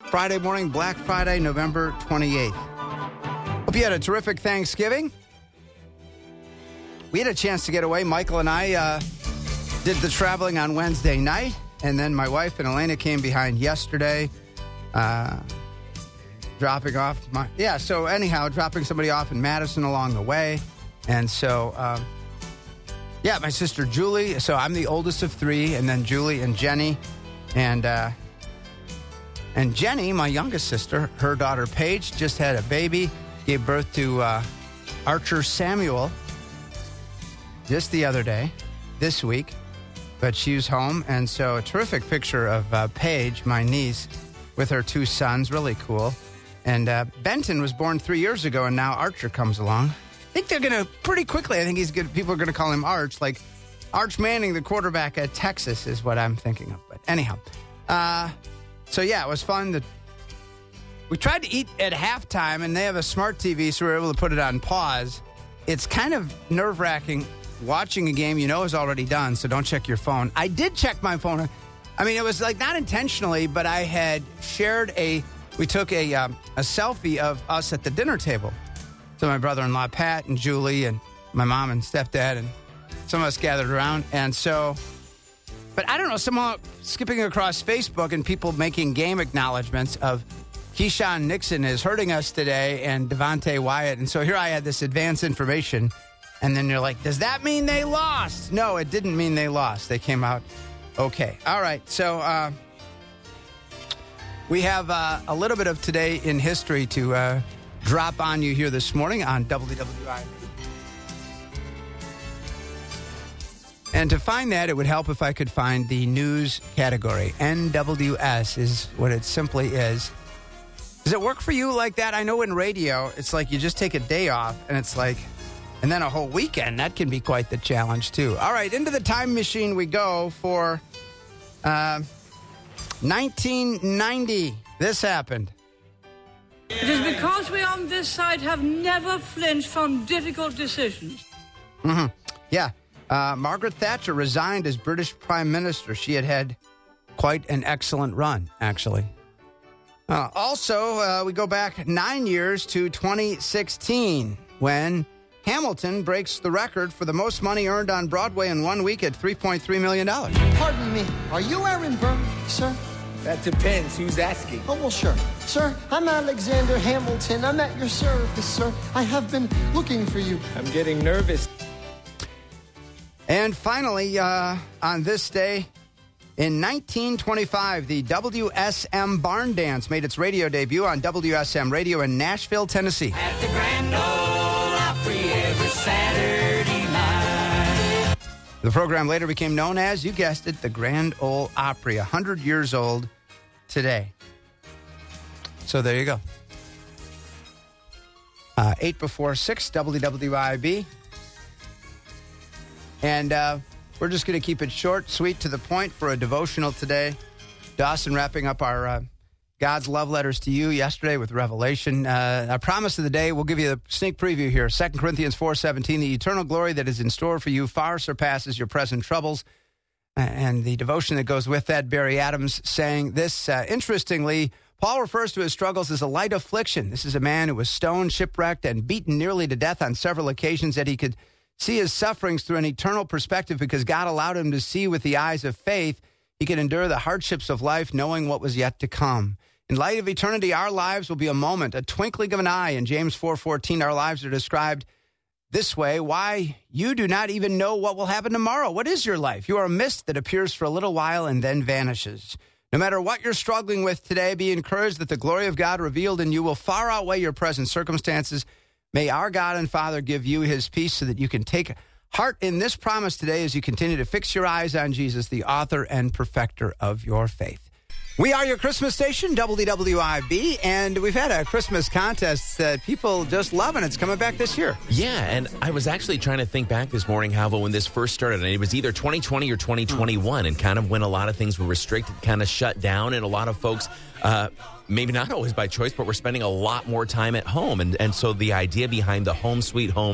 Friday morning, Black Friday, November 28th. Hope you had a terrific Thanksgiving. We had a chance to get away. Michael and I did the traveling on Wednesday night, and then my wife and Elena came behind yesterday, dropping somebody off in Madison along the way. And so, my sister Julie. So I'm the oldest of three, and then Julie and Jenny. And Jenny, my youngest sister, her daughter Paige, just had a baby, gave birth to Archer Samuel just the other day, this week. But she was home, and so a terrific picture of Paige, my niece, with her two sons. Really cool. And Benton was born 3 years ago, and now Archer comes along. I think they're going to, pretty quickly, I think he's good. People are going to call him Arch, like Arch Manning, the quarterback at Texas, is what I'm thinking of. But anyhow, it was fun. We tried to eat at halftime, and they have a smart TV, so we were able to put it on pause. It's kind of nerve-wracking watching a game you know is already done, so don't check your phone. I did check my phone. I mean, it was like not intentionally, but I had shared we took a selfie of us at the dinner table. So my brother-in-law, Pat, and Julie, and my mom and stepdad, and some of us gathered around. And so, but I don't know, somehow skipping across Facebook and people making game acknowledgments of Keyshawn Nixon is hurting us today and Devontae Wyatt. And so here I had this advance information. And then you're like, does that mean they lost? No, it didn't mean they lost. They came out okay. All right. So we have a little bit of today in history to drop on you here this morning on WWI. And to find that, it would help if I could find the news category. NWS is what it simply is. Does it work for you like that? I know in radio, it's like you just take a day off, and it's like, and then a whole weekend. That can be quite the challenge, too. All right, into the time machine we go for 1990. This happened. It is because we on this side have never flinched from difficult decisions. Mm-hmm. Yeah. Margaret Thatcher resigned as British Prime Minister. She had quite an excellent run, actually. Also, we go back 9 years to 2016 when Hamilton breaks the record for the most money earned on Broadway in 1 week at $3.3 million. Pardon me, are you Aaron Burr, sir? That depends. Who's asking? Oh, well, sure. Sir, I'm Alexander Hamilton. I'm at your service, sir. I have been looking for you. I'm getting nervous. And finally, on this day, in 1925, the WSM Barn Dance made its radio debut on WSM Radio in Nashville, Tennessee. At the Grand Ole Opry every Saturday night. The program later became known as, you guessed it, the Grand Ole Opry, 100 years old today. So there you go. 8 before 6, WWIB. And we're just going to keep it short, sweet, to the point for a devotional today. Dawson wrapping up our God's love letters to you yesterday with Revelation. Our promise of the day, we'll give you a sneak preview here. 2 Corinthians 4:17, the eternal glory that is in store for you far surpasses your present troubles. And the devotion that goes with that, Barry Adams saying this, interestingly, Paul refers to his struggles as a light affliction. This is a man who was stoned, shipwrecked, and beaten nearly to death on several occasions, that he could see his sufferings through an eternal perspective because God allowed him to see with the eyes of faith. He could endure the hardships of life knowing what was yet to come. In light of eternity, our lives will be a moment, a twinkling of an eye. In James 4:14, our lives are described this way. Why, you do not even know what will happen tomorrow. What is your life? You are a mist that appears for a little while and then vanishes. No matter what you're struggling with today, be encouraged that the glory of God revealed in you will far outweigh your present circumstances. May our God and Father give you his peace so that you can take heart in this promise today as you continue to fix your eyes on Jesus, the author and perfecter of your faith. We are your Christmas station, WWIB, and we've had a Christmas contest that people just love, and it's coming back this year. Yeah, and I was actually trying to think back this morning, Halvo, when this first started, and it was either 2020 or 2021, and kind of when a lot of things were restricted, kind of shut down, and a lot of folks, maybe not always by choice, but we're spending a lot more time at home, and so the idea behind the Home Sweet Home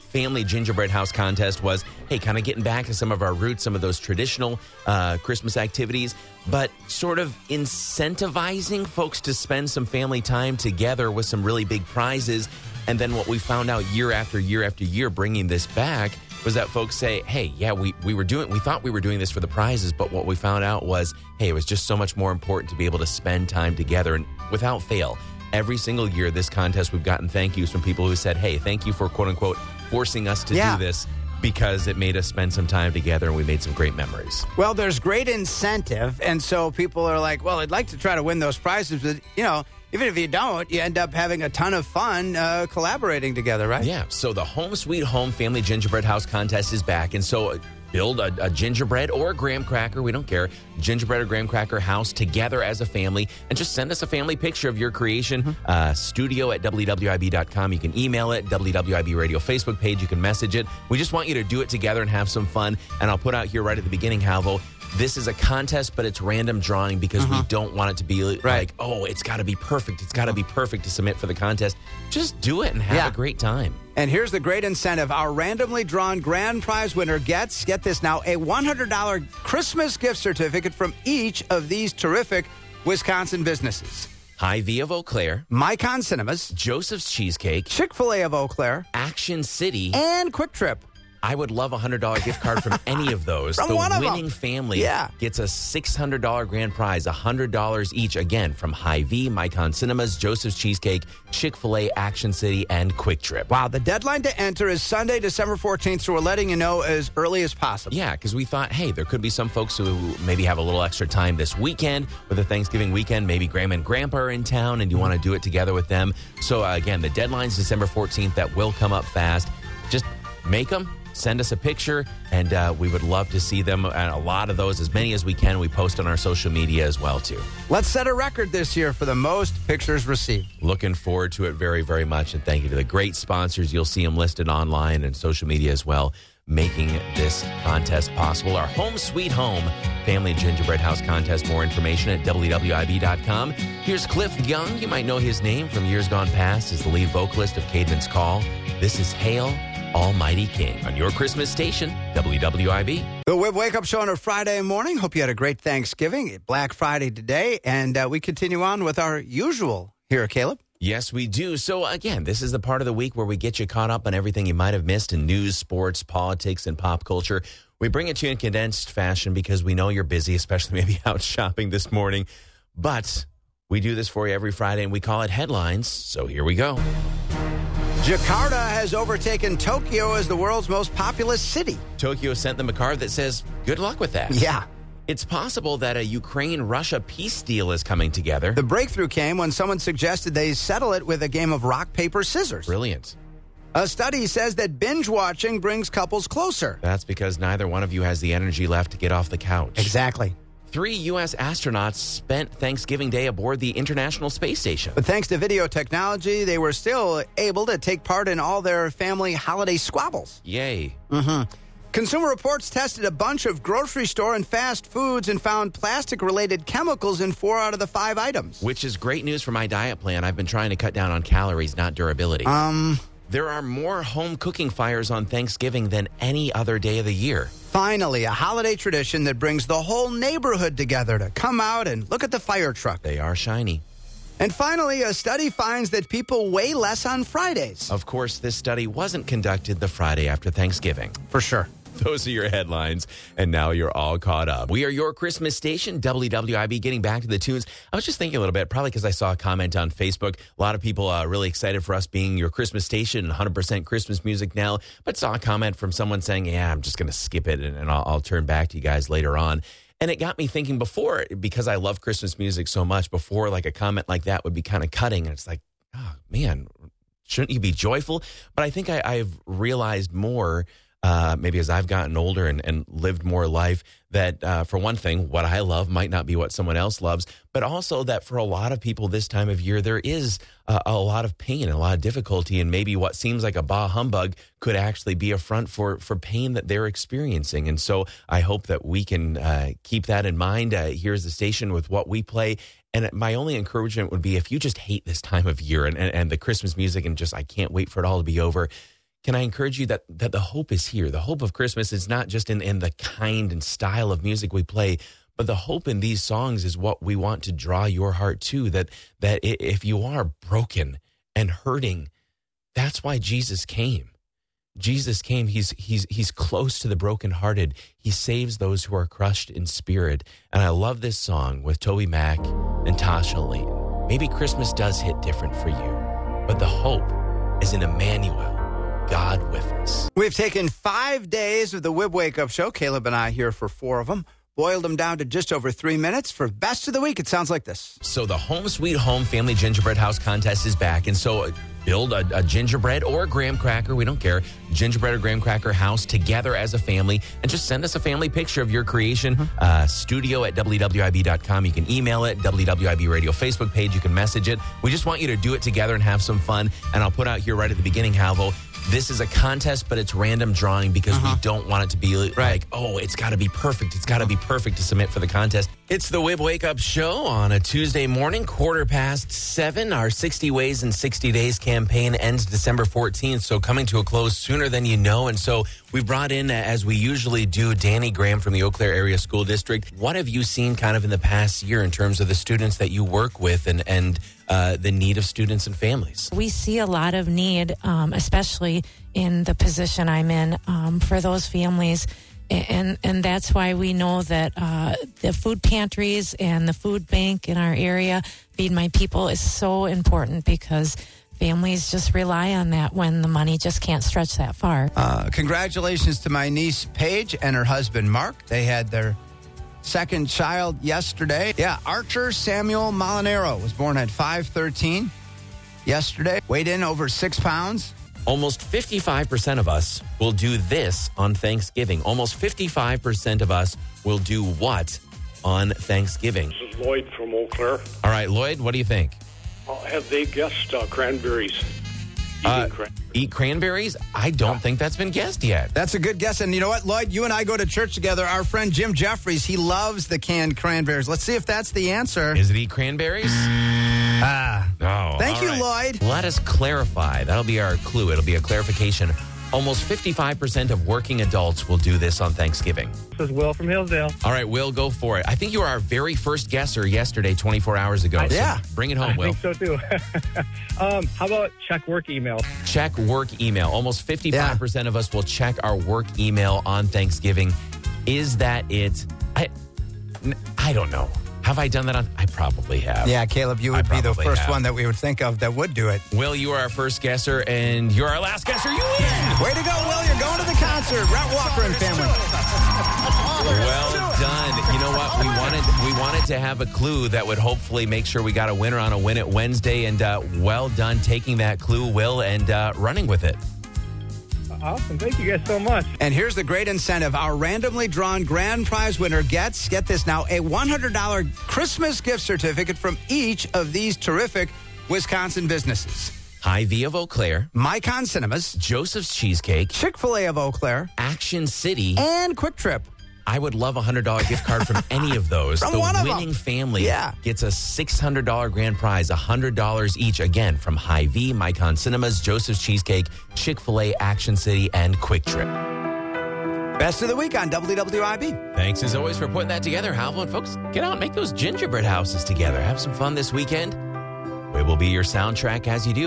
Family Gingerbread House contest was, hey, kind of getting back to some of our roots, some of those traditional Christmas activities, but sort of incentivizing folks to spend some family time together with some really big prizes. And then what we found out year after year after year bringing this back was that folks say, hey, yeah, we thought we were doing this for the prizes, but what we found out was, hey, it was just so much more important to be able to spend time together. And without fail, every single year this contest, we've gotten thank yous from people who said, hey, thank you for, quote unquote, forcing us to do this because it made us spend some time together and we made some great memories. Well, there's great incentive, and so people are like, well, I'd like to try to win those prizes, but, even if you don't, you end up having a ton of fun collaborating together, right? Yeah. So the Home Sweet Home Family Gingerbread House contest is back. And so build a gingerbread or a graham cracker, we don't care, gingerbread or graham cracker house together as a family, and just send us a family picture of your creation. Studio at WWIB.com. You can email it, WWIB Radio Facebook page. You can message it. We just want you to do it together and have some fun. And I'll put out here right at the beginning, Halvo, this is a contest, but it's random drawing because we don't want it to be like, oh, it's got to be perfect. It's got to be perfect to submit for the contest. Just do it and have a great time. And here's the great incentive. Our randomly drawn grand prize winner gets, get this now, a $100 Christmas gift certificate from each of these terrific Wisconsin businesses. Hy-Vee of Eau Claire, Mycon Cinemas, Joseph's Cheesecake, Chick-fil-A of Eau Claire, Action City, and Quick Trip. I would love a $100 gift card from any of those. From the one of winning them. family gets a $600 grand prize, $100 each, again, from Hy-Vee, Mycon Cinemas, Joseph's Cheesecake, Chick-fil-A, Action City, and Quick Trip. Wow, the deadline to enter is Sunday, December 14th, so we're letting you know as early as possible. Yeah, because we thought, hey, there could be some folks who maybe have a little extra time this weekend or the Thanksgiving weekend. Maybe Grandma and Grandpa are in town and you want to do it together with them. So, again, the deadline's December 14th. That will come up fast. Just make them. Send us a picture, and we would love to see them. And a lot of those, as many as we can, we post on our social media as well, too. Let's set a record this year for the most pictures received. Looking forward to it very, very much. And thank you to the great sponsors. You'll see them listed online and social media as well, making this contest possible. Our Home Sweet Home Family Gingerbread House contest. More information at WWIB.com. Here's Cliff Young. You might know his name from years gone past as the lead vocalist of Caedmon's Call. This is Hail Almighty King on your Christmas station, WWIB. The Wib Wake Up Show on a Friday morning. Hope you had a great Thanksgiving. Black Friday today, and we continue on with our usual here, Caleb. Yes, we do. So, again, this is the part of the week where we get you caught up on everything you might have missed in news, sports, politics, and pop culture. We bring it to you in condensed fashion because we know you're busy, especially maybe out shopping this morning. But we do this for you every Friday, and we call it Headlines. So here we go. Jakarta has overtaken Tokyo as the world's most populous city. Tokyo sent them a card that says, good luck with that. Yeah. It's possible that a Ukraine-Russia peace deal is coming together. The breakthrough came when someone suggested they settle it with a game of rock, paper, scissors. Brilliant. A study says that binge-watching brings couples closer. That's because neither one of you has the energy left to get off the couch. Exactly. 3 U.S. astronauts spent Thanksgiving Day aboard the International Space Station. But thanks to video technology, they were still able to take part in all their family holiday squabbles. Yay. Consumer Reports tested a bunch of grocery store and fast foods and found plastic-related chemicals in 4 out of the 5 items. Which is great news for my diet plan. I've been trying to cut down on calories, not durability. There are more home cooking fires on Thanksgiving than any other day of the year. Finally, a holiday tradition that brings the whole neighborhood together to come out and look at the fire truck. They are shiny. And finally, a study finds that people weigh less on Fridays. Of course, this study wasn't conducted the Friday after Thanksgiving. For sure. Those are your headlines, and now you're all caught up. We are your Christmas station, WWIB. Getting back to the tunes, I was just thinking a little bit, probably because I saw a comment on Facebook. A lot of people are really excited for us being your Christmas station and 100% Christmas music now, but saw a comment from someone saying, yeah, I'm just going to skip it, and I'll turn back to you guys later on. And it got me thinking before, because I love Christmas music so much, before like a comment like that would be kind of cutting, and it's like, oh, man, shouldn't you be joyful? But I think I've realized more, maybe as I've gotten older and lived more life, that for one thing, what I love might not be what someone else loves, but also that for a lot of people this time of year, there is a lot of pain and a lot of difficulty, and maybe what seems like a bah humbug could actually be a front for pain that they're experiencing. And so I hope that we can keep that in mind. Here's the station with what we play. And my only encouragement would be, if you just hate this time of year and the Christmas music and just, I can't wait for it all to be over, can I encourage you that the hope is here? The hope of Christmas is not just in the kind and style of music we play, but the hope in these songs is what we want to draw your heart to, that if you are broken and hurting, that's why Jesus came. Jesus came. He's close to the brokenhearted. He saves those who are crushed in spirit. And I love this song with Toby Mac and Tasha Layton. Maybe Christmas does hit different for you, but the hope is in Emmanuel, God with us. We've taken 5 days of the WIB Wake Up Show. Caleb and I here for 4 of them. Boiled them down to just over 3 minutes. For Best of the Week, it sounds like this. So the Home Sweet Home Family Gingerbread House Contest is back. And so build a gingerbread or a graham cracker, we don't care, gingerbread or graham cracker house together as a family. And just send us a family picture of your creation. Studio@WWIB.com. You can email it, WWIB Radio Facebook page. You can message it. We just want you to do it together and have some fun. And I'll put out here right at the beginning, Halvo, this is a contest, but it's random drawing because we don't want it to be like, oh, it's got to be perfect. It's got to be perfect to submit for the contest. It's the WIB Wake Up Show on a Tuesday morning, 7:15. Our 60 Ways in 60 Days campaign ends December 14th, so coming to a close sooner than you know. And so we brought in, as we usually do, Danny Graham from the Eau Claire Area School District. What have you seen kind of in the past year in terms of the students that you work with and the need of students and families? We see a lot of need, especially in the position I'm in, for those families. And that's why we know that the food pantries and the food bank in our area, Feed My People, is so important because families just rely on that when the money just can't stretch that far. Congratulations to my niece, Paige, and her husband, Mark. They had their second child yesterday. Yeah, Archer Samuel Molinaro was born at 5:13 yesterday. Weighed in over 6 pounds. Almost 55% of us will do this on Thanksgiving. Almost 55% of us will do what on Thanksgiving? This is Lloyd from Eau Claire. All right, Lloyd, what do you think? Have they guessed cranberries? Eat cranberries? I don't think that's been guessed yet. That's a good guess. And you know what, Lloyd? You and I go to church together. Our friend Jim Jeffries, he loves the canned cranberries. Let's see if that's the answer. Is it eat cranberries? No. Thank you, Lloyd. Let us clarify. That'll be our clue. It'll be a clarification. Almost 55% of working adults will do this on Thanksgiving. This is Will from Hillsdale. All right, Will, go for it. I think you were our very first guesser yesterday, 24 hours ago. Yeah. So bring it home, Will. I think so, too. How about check work email? Check work email. Almost 55% of us will check our work email on Thanksgiving. Is that it? I don't know. Have I done that on? I probably have. Yeah, Caleb, you would be the first one that we would think of that would do it. Will, you are our first guesser, and you're our last guesser. You win! Way to go, Will. You're going to the concert. Rhett Walker and family. Well done. You know what? We wanted to have a clue that would hopefully make sure we got a winner on a Win It Wednesday, and well done taking that clue, Will, and running with it. Awesome. Thank you guys so much. And here's the great incentive. Our randomly drawn grand prize winner gets, get this now, a $100 Christmas gift certificate from each of these terrific Wisconsin businesses. Hy-Vee of Eau Claire, Mycon Cinemas, Joseph's Cheesecake, Chick-fil-A of Eau Claire, Action City, and Quick Trip. I would love a $100 gift card from any of those. From the one of them. winning family gets a $600 grand prize, $100 each, again, from Hy-Vee, Mycon Cinemas, Joseph's Cheesecake, Chick-fil-A, Action City, and Quick Trip. Best of the Week on WWIB. Thanks, as always, for putting that together, Halvo. And folks, get out and make those gingerbread houses together. Have some fun this weekend. We will be your soundtrack as you do.